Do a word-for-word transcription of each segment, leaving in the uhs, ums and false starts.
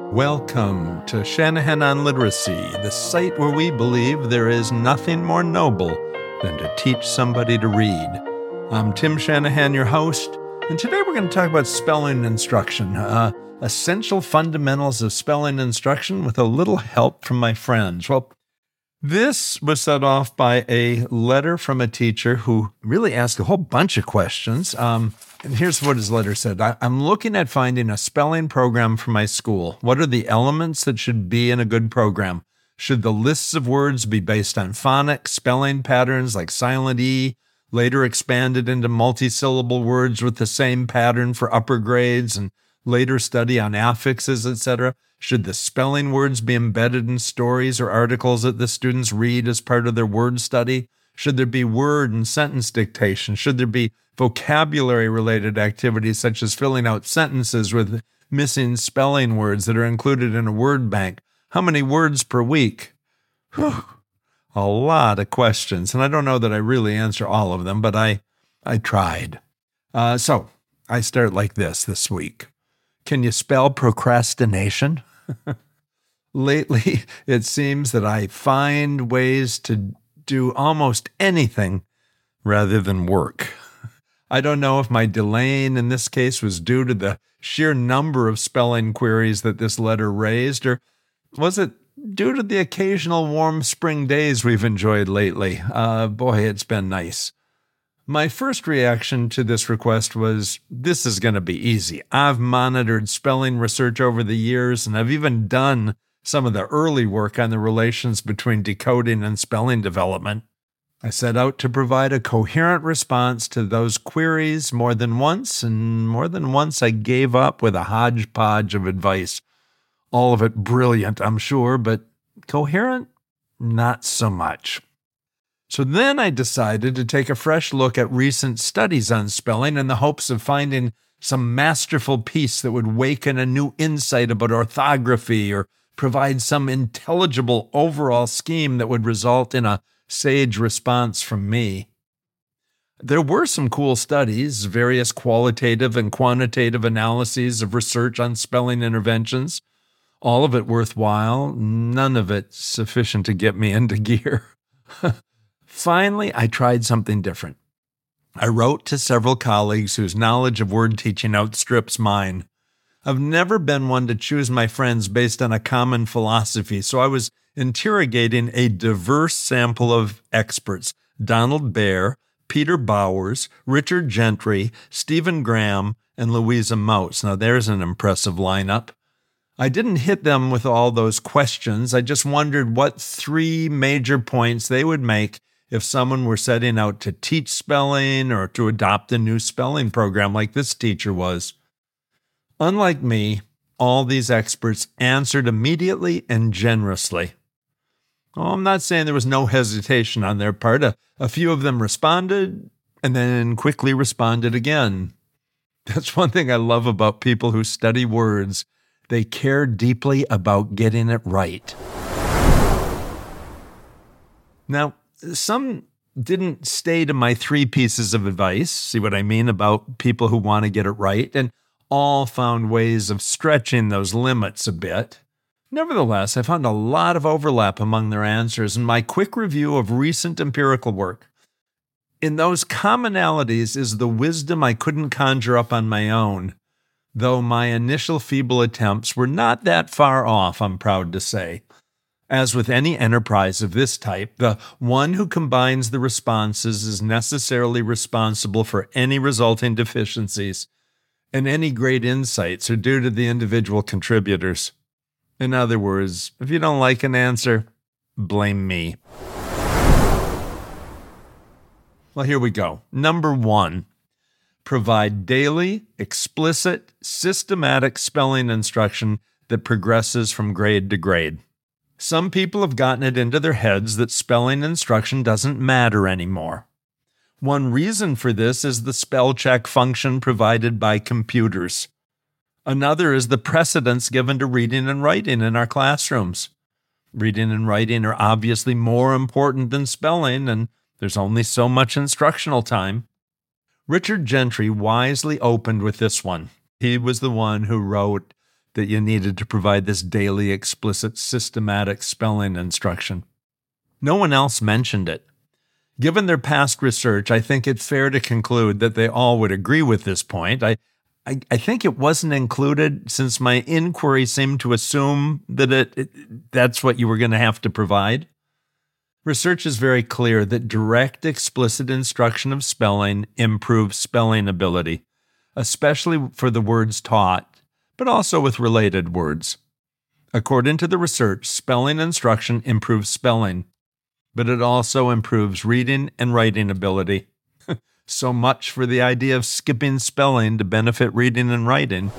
Welcome to Shanahan on Literacy, the site where we believe there is nothing more noble than to teach somebody to read. I'm Tim Shanahan, your host, and today we're going to talk about spelling instruction, uh, essential fundamentals of spelling instruction with a little help from my friends. Well, this was set off by a letter from a teacher who really asked a whole bunch of questions. Um, and here's what his letter said. I, I'm looking at finding a spelling program for my school. What are the elements that should be in a good program? Should the lists of words be based on phonics, spelling patterns like silent E, later expanded into multisyllable words with the same pattern for upper grades, and later study on affixes, et cetera? Should the spelling words be embedded in stories or articles that the students read as part of their word study? Should there be word and sentence dictation? Should there be vocabulary-related activities such as filling out sentences with missing spelling words that are included in a word bank? How many words per week? Whew. A lot of questions, and I don't know that I really answer all of them, but I, I tried. Uh, so I start like this this week. Can you spell procrastination? Lately, it seems that I find ways to do almost anything rather than work. I don't know if my delaying in this case was due to the sheer number of spelling queries that this letter raised, or was it due to the occasional warm spring days we've enjoyed lately? Uh, boy, it's been nice. My first reaction to this request was, this is going to be easy. I've monitored spelling research over the years, and I've even done some of the early work on the relations between decoding and spelling development. I set out to provide a coherent response to those queries more than once, and more than once I gave up with a hodgepodge of advice. All of it brilliant, I'm sure, but coherent? Not so much. So then I decided to take a fresh look at recent studies on spelling in the hopes of finding some masterful piece that would waken a new insight about orthography or provide some intelligible overall scheme that would result in a sage response from me. There were some cool studies, various qualitative and quantitative analyses of research on spelling interventions, all of it worthwhile, none of it sufficient to get me into gear. Finally, I tried something different. I wrote to several colleagues whose knowledge of word teaching outstrips mine. I've never been one to choose my friends based on a common philosophy, so I was interrogating a diverse sample of experts: Donald Baer, Peter Bowers, Richard Gentry, Stephen Graham, and Louisa Mouse. Now there's an impressive lineup. I didn't hit them with all those questions. I just wondered what three major points they would make if someone were setting out to teach spelling or to adopt a new spelling program like this teacher was. Unlike me, all these experts answered immediately and generously. Oh, I'm not saying there was no hesitation on their part. A, a few of them responded and then quickly responded again. That's one thing I love about people who study words. They care deeply about getting it right. Now, some didn't stay to my three pieces of advice, see what I mean about people who want to get it right, and all found ways of stretching those limits a bit. Nevertheless, I found a lot of overlap among their answers in my quick review of recent empirical work. In those commonalities is the wisdom I couldn't conjure up on my own, though my initial feeble attempts were not that far off, I'm proud to say. As with any enterprise of this type, the one who combines the responses is necessarily responsible for any resulting deficiencies, and any great insights are due to the individual contributors. In other words, if you don't like an answer, blame me. Well, here we go. Number one, provide daily, explicit, systematic spelling instruction that progresses from grade to grade. Some people have gotten it into their heads that spelling instruction doesn't matter anymore. One reason for this is the spell check function provided by computers. Another is the precedence given to reading and writing in our classrooms. Reading and writing are obviously more important than spelling, and there's only so much instructional time. Richard Gentry wisely opened with this one. He was the one who wrote, that you needed to provide this daily, explicit, systematic spelling instruction. No one else mentioned it. Given their past research, I think it's fair to conclude that they all would agree with this point. I, I, I think it wasn't included since my inquiry seemed to assume that it, it that's what you were going to have to provide. Research is very clear that direct, explicit instruction of spelling improves spelling ability, especially for the words taught, but also with related words. According to the research, spelling instruction improves spelling, but it also improves reading and writing ability. So much for the idea of skipping spelling to benefit reading and writing.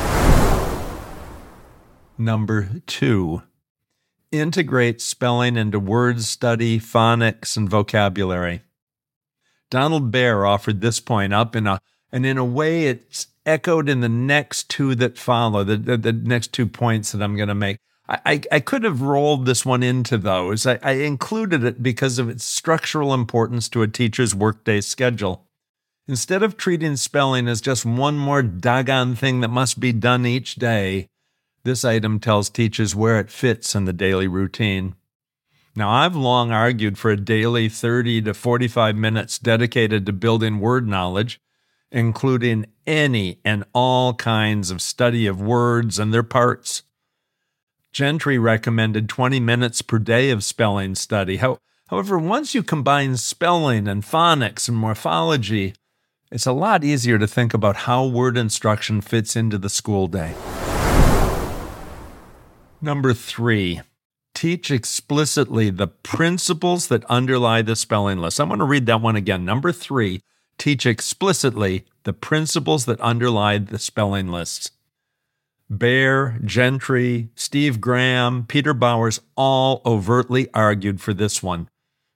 Number two, integrate spelling into word study, phonics, and vocabulary. Donald Baer offered this point up, in a, and in a way it's echoed in the next two that follow, the, the, the next two points that I'm going to make. I, I, I could have rolled this one into those. I, I included it because of its structural importance to a teacher's workday schedule. Instead of treating spelling as just one more doggone thing that must be done each day, this item tells teachers where it fits in the daily routine. Now, I've long argued for a daily thirty to forty-five minutes dedicated to building word knowledge, including any and all kinds of study of words and their parts. Gentry recommended twenty minutes per day of spelling study. However, once you combine spelling and phonics and morphology, it's a lot easier to think about how word instruction fits into the school day. Number three, teach explicitly the principles that underlie the spelling list. I'm going to read that one again. Number three, teach explicitly the principles that underlie the spelling lists. Baer, Gentry, Steve Graham, Peter Bowers all overtly argued for this one.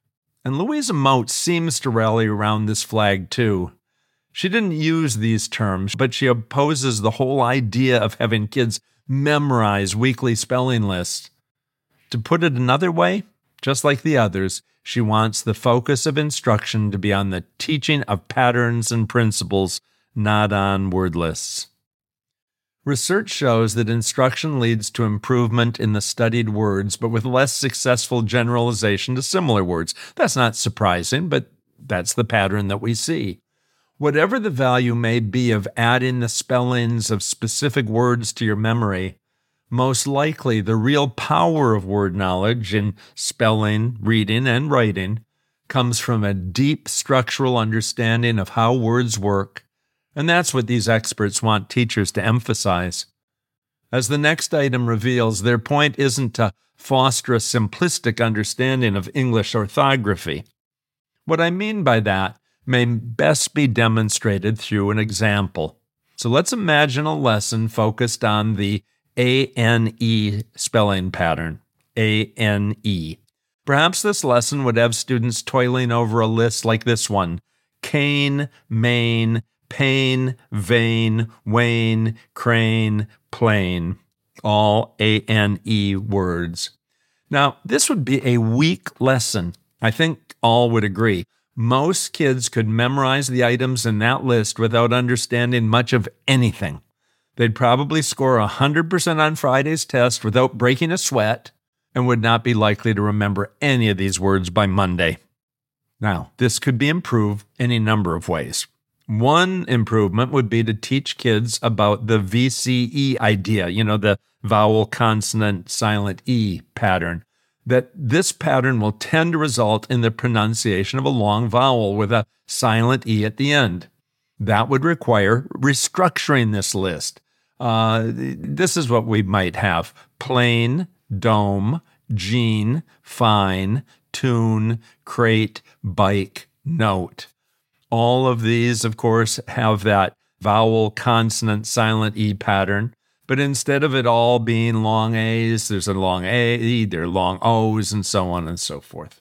And Louisa Moats seems to rally around this flag too. She didn't use these terms, but she opposes the whole idea of having kids memorize weekly spelling lists. To put it another way, just like the others, she wants the focus of instruction to be on the teaching of patterns and principles, not on word lists. Research shows that instruction leads to improvement in the studied words, but with less successful generalization to similar words. That's not surprising, but that's the pattern that we see. Whatever the value may be of adding the spellings of specific words to your memory, most likely the real power of word knowledge in spelling, reading, and writing comes from a deep structural understanding of how words work, and that's what these experts want teachers to emphasize. As the next item reveals, their point isn't to foster a simplistic understanding of English orthography. What I mean by that may best be demonstrated through an example. So let's imagine a lesson focused on the A N E spelling pattern, A N E. Perhaps this lesson would have students toiling over a list like this one: cane, main, pain, vein, wane, crane, plane, all A N E words. Now, this would be a weak lesson. I think all would agree. Most kids could memorize the items in that list without understanding much of anything. They'd probably score one hundred percent on Friday's test without breaking a sweat and would not be likely to remember any of these words by Monday. Now, this could be improved any number of ways. One improvement would be to teach kids about the V C E idea, you know, the vowel, consonant, silent E pattern. That this pattern will tend to result in the pronunciation of a long vowel with a silent E at the end. That would require restructuring this list. Uh, this is what we might have: plain, dome, gene, fine, tune, crate, bike, note. All of these, of course, have that vowel, consonant, silent E pattern. But instead of it all being long A's, there's a long A, there are long O's, and so on and so forth.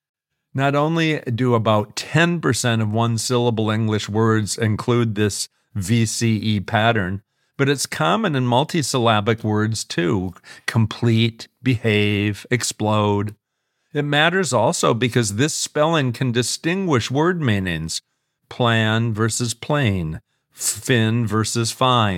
Not only do about ten percent of one-syllable English words include this V C E pattern, but it's common in multisyllabic words too: complete, behave, explode. It matters also because this spelling can distinguish word meanings: plan versus plain, fin versus fine,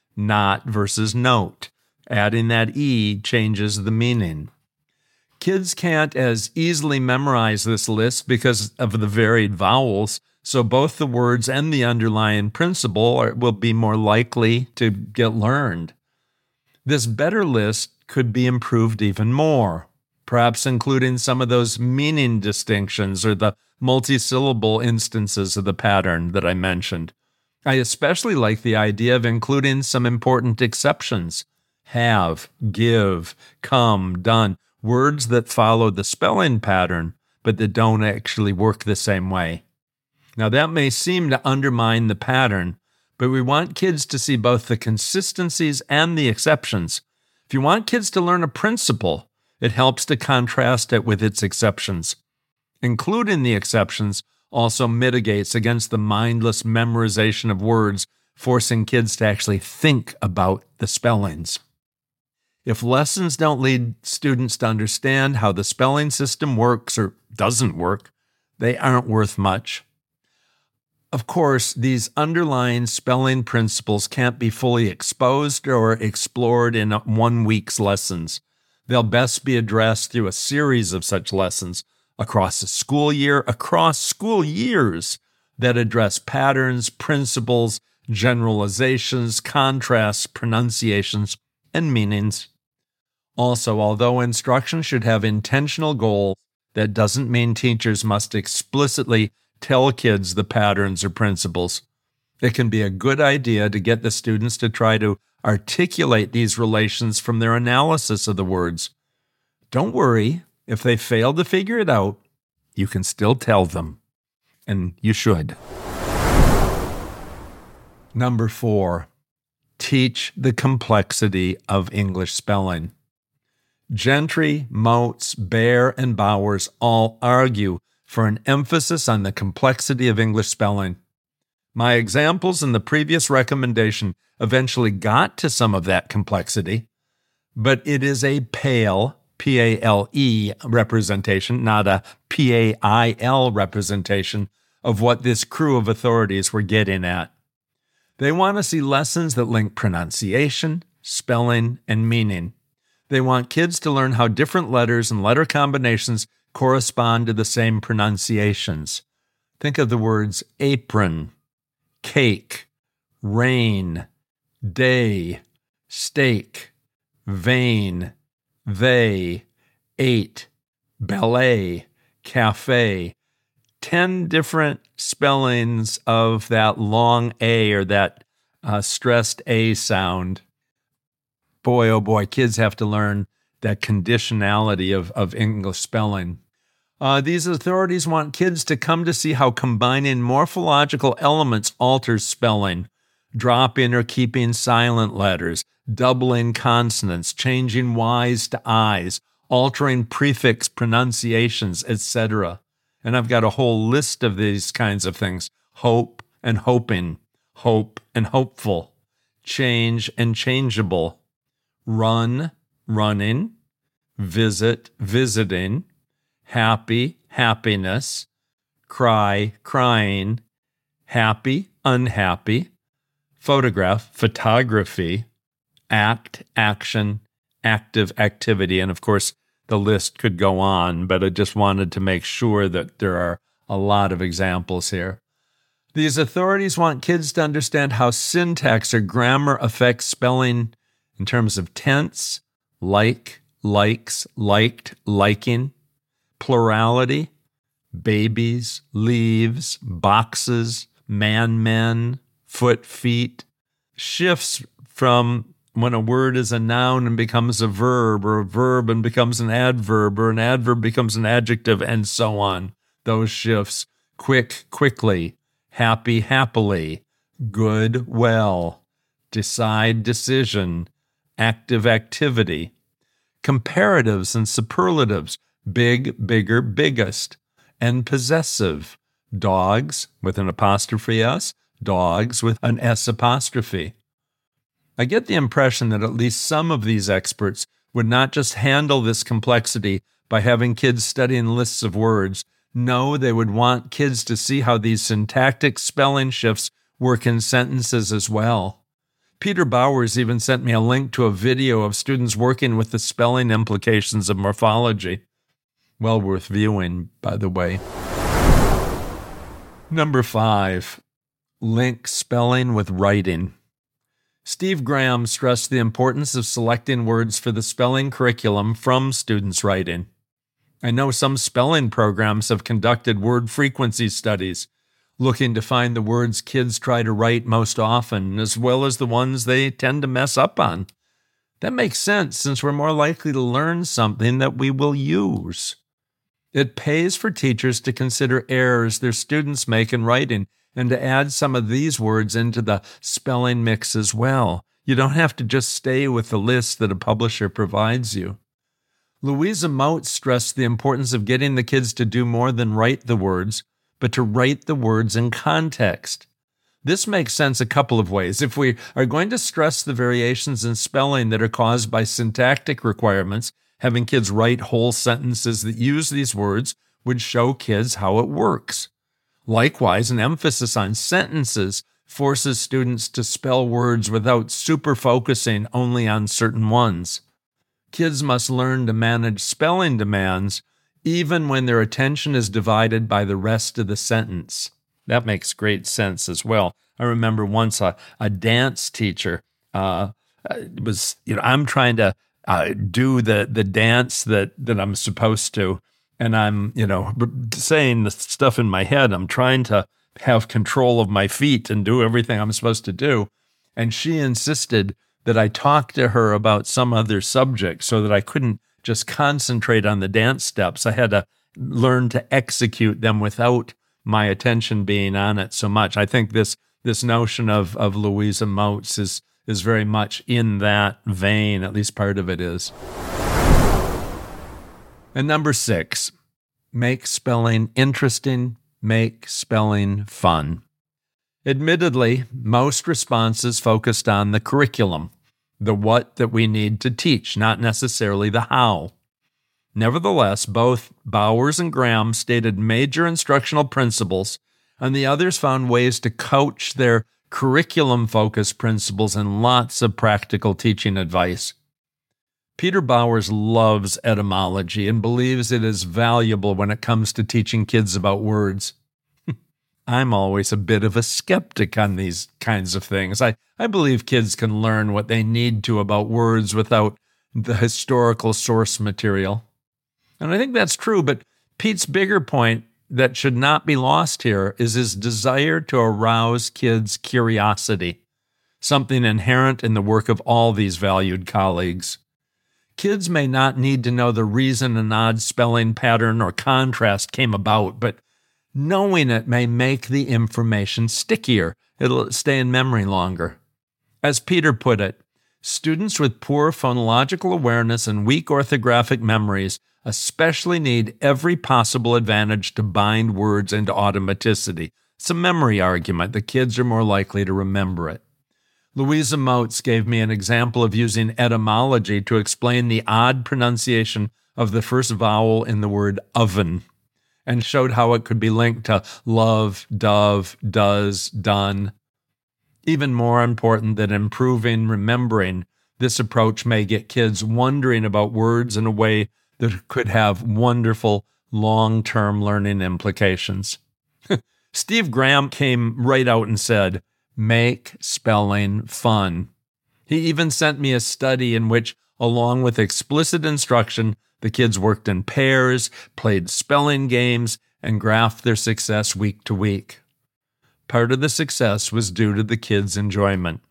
not versus note. Adding that E changes the meaning. Kids can't as easily memorize this list because of the varied vowels, so both the words and the underlying principle are, will be more likely to get learned. This better list could be improved even more, perhaps including some of those meaning distinctions or the multisyllable instances of the pattern that I mentioned. I especially like the idea of including some important exceptions. Have, give, come, done. Words that follow the spelling pattern, but that don't actually work the same way. Now, that may seem to undermine the pattern, but we want kids to see both the consistencies and the exceptions. If you want kids to learn a principle, it helps to contrast it with its exceptions. Including the exceptions also mitigates against the mindless memorization of words, forcing kids to actually think about the spellings. If lessons don't lead students to understand how the spelling system works or doesn't work, they aren't worth much. Of course, these underlying spelling principles can't be fully exposed or explored in one week's lessons. They'll best be addressed through a series of such lessons across a school year, across school years that address patterns, principles, generalizations, contrasts, pronunciations, and meanings. Also, although instruction should have intentional goals, that doesn't mean teachers must explicitly tell kids the patterns or principles. It can be a good idea to get the students to try to articulate these relations from their analysis of the words. Don't worry, if they fail to figure it out, you can still tell them. And you should. Number four, teach the complexity of English spelling. Gentry, Motes, Baer, and Bowers all argue for an emphasis on the complexity of English spelling. My examples in the previous recommendation eventually got to some of that complexity, but it is a pale, P A L E representation, not a P A I L representation of what this crew of authorities were getting at. They want to see lessons that link pronunciation, spelling, and meaning. They want kids to learn how different letters and letter combinations correspond to the same pronunciations. Think of the words apron, cake, rain, day, steak, vein, they, ate, ballet, cafe. Ten different spellings of that long A or that uh, stressed A sound. Boy, oh boy, kids have to learn that conditionality of, of English spelling. Uh, these authorities want kids to come to see how combining morphological elements alters spelling, dropping or keeping silent letters, doubling consonants, changing Y's to I's, altering prefix pronunciations, et cetera. And I've got a whole list of these kinds of things. Hope and hoping, hope and hopeful, change and changeable, run, running, visit, visiting, happy, happiness, cry, crying, happy, unhappy, photograph, photography, act, action, active, activity. And of course, the list could go on, but I just wanted to make sure that there are a lot of examples here. These authorities want kids to understand how syntax or grammar affects spelling in terms of tense, like, likes, liked, liking, plurality, babies, leaves, boxes, man, men, foot, feet, shifts from when a word is a noun and becomes a verb, or a verb and becomes an adverb, or an adverb becomes an adjective, and so on. Those shifts. Quick, quickly. Happy, happily. Good, well. Decide, decision. Active, activity. Comparatives and superlatives. Big, bigger, biggest. And possessive. Dogs with an apostrophe S. Dogs with an S apostrophe. I get the impression that at least some of these experts would not just handle this complexity by having kids studying lists of words. No, they would want kids to see how these syntactic spelling shifts work in sentences as well. Peter Bowers even sent me a link to a video of students working with the spelling implications of morphology. Well worth viewing, by the way. Number five, link spelling with writing. Steve Graham stressed the importance of selecting words for the spelling curriculum from students' writing. I know some spelling programs have conducted word frequency studies, looking to find the words kids try to write most often, as well as the ones they tend to mess up on. That makes sense, since we're more likely to learn something that we will use. It pays for teachers to consider errors their students make in writing and to add some of these words into the spelling mix as well. You don't have to just stay with the list that a publisher provides you. Louisa Moats stressed the importance of getting the kids to do more than write the words, but to write the words in context. This makes sense a couple of ways. If we are going to stress the variations in spelling that are caused by syntactic requirements, having kids write whole sentences that use these words would show kids how it works. Likewise, an emphasis on sentences forces students to spell words without super focusing only on certain ones. Kids must learn to manage spelling demands even when their attention is divided by the rest of the sentence. That makes great sense as well. I remember once a, a dance teacher uh, was, you know, I'm trying to uh, do the the dance that, that I'm supposed to, and I'm, you know, saying the stuff in my head. I'm trying to have control of my feet and do everything I'm supposed to do. And she insisted that I talk to her about some other subject so that I couldn't just concentrate on the dance steps. I had to learn to execute them without my attention being on it so much. I think this this notion of, of Louisa Moats is, is very much in that vein, at least part of it is. And number six, make spelling interesting, make spelling fun. Admittedly, most responses focused on the curriculum, the what that we need to teach, not necessarily the how. Nevertheless, both Bowers and Graham stated major instructional principles, and the others found ways to couch their curriculum-focused principles in lots of practical teaching advice. Peter Bowers loves etymology and believes it is valuable when it comes to teaching kids about words. I'm always a bit of a skeptic on these kinds of things. I, I believe kids can learn what they need to about words without the historical source material. And I think that's true, but Pete's bigger point that should not be lost here is his desire to arouse kids' curiosity, something inherent in the work of all these valued colleagues. Kids may not need to know the reason an odd spelling pattern or contrast came about, but knowing it may make the information stickier. It'll stay in memory longer. As Peter put it, students with poor phonological awareness and weak orthographic memories especially need every possible advantage to bind words into automaticity. It's a memory argument. The kids are more likely to remember it. Louisa Moats gave me an example of using etymology to explain the odd pronunciation of the first vowel in the word oven, and showed how it could be linked to love, dove, does, done. Even more important than improving remembering, this approach may get kids wondering about words in a way that could have wonderful long-term learning implications. Steve Graham came right out and said, make spelling fun. He even sent me a study in which, along with explicit instruction, the kids worked in pairs, played spelling games, and graphed their success week to week. Part of the success was due to the kids' enjoyment.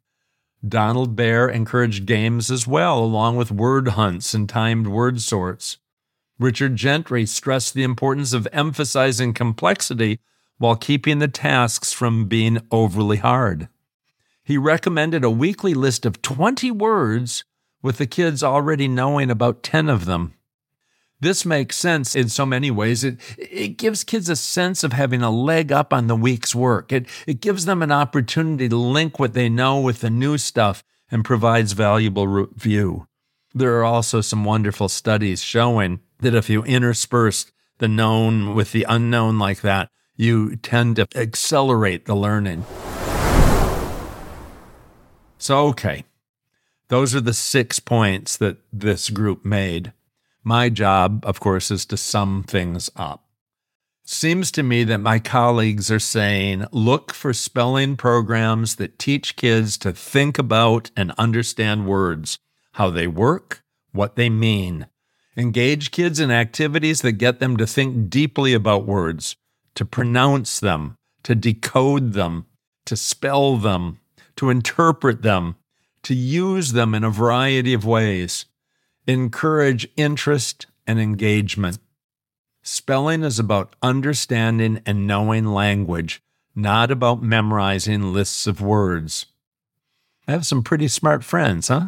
Donald Bear encouraged games as well, along with word hunts and timed word sorts. Richard Gentry stressed the importance of emphasizing complexity while keeping the tasks from being overly hard. He recommended a weekly list of twenty words, with the kids already knowing about ten of them. This makes sense in so many ways. It, it gives kids a sense of having a leg up on the week's work. It, it gives them an opportunity to link what they know with the new stuff and provides valuable review. There are also some wonderful studies showing that if you intersperse the known with the unknown like that, you tend to accelerate the learning. So, okay, those are the six points that this group made. My job, of course, is to sum things up. Seems to me that my colleagues are saying, look for spelling programs that teach kids to think about and understand words, how they work, what they mean. Engage kids in activities that get them to think deeply about words, to pronounce them, to decode them, to spell them, to interpret them, to use them in a variety of ways. Encourage interest and engagement. Spelling is about understanding and knowing language, not about memorizing lists of words. I have some pretty smart friends, huh?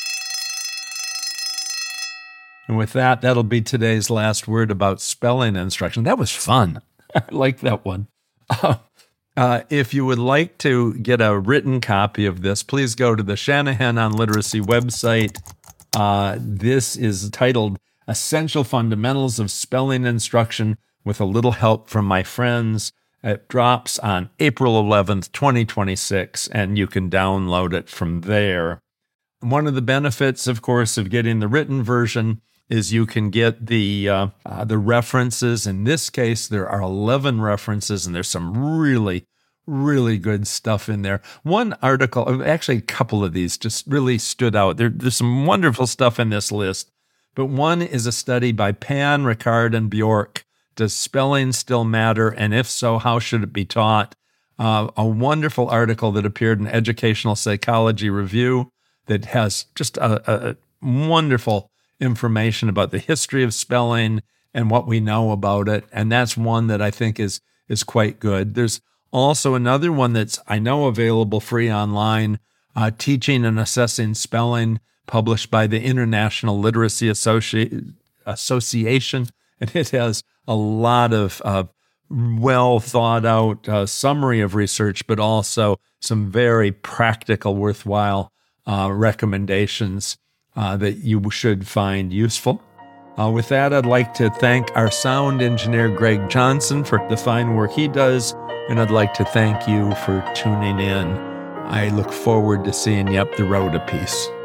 And with that, that'll be today's last word about spelling instruction. That was fun. I like that one. Uh, uh, if you would like to get a written copy of this, please go to the Shanahan on Literacy website. Uh, this is titled Essential Fundamentals of Spelling Instruction with a Little Help from My Friends. It drops on April eleventh, twenty twenty-six, and you can download it from there. One of the benefits, of course, of getting the written version is you can get the uh, uh, the references. In this case, there are eleven references, and there's some really, really good stuff in there. One article, actually a couple of these just really stood out. There, there's some wonderful stuff in this list, but one is a study by Pan, Ricard, and Bjork. Does spelling still matter? And if so, how should it be taught? Uh, a wonderful article that appeared in Educational Psychology Review that has just a, a wonderful information about the history of spelling and what we know about it. And that's one that I think is is quite good. There's also another one that's, I know, available free online, uh, Teaching and Assessing Spelling, published by the International Literacy Associ- Association. And it has a lot of uh, well thought out uh, summary of research, but also some very practical, worthwhile uh, recommendations Uh, that you should find useful. Uh, with that, I'd like to thank our sound engineer, Greg Johnson, for the fine work he does, and I'd like to thank you for tuning in. I look forward to seeing you up the road a piece.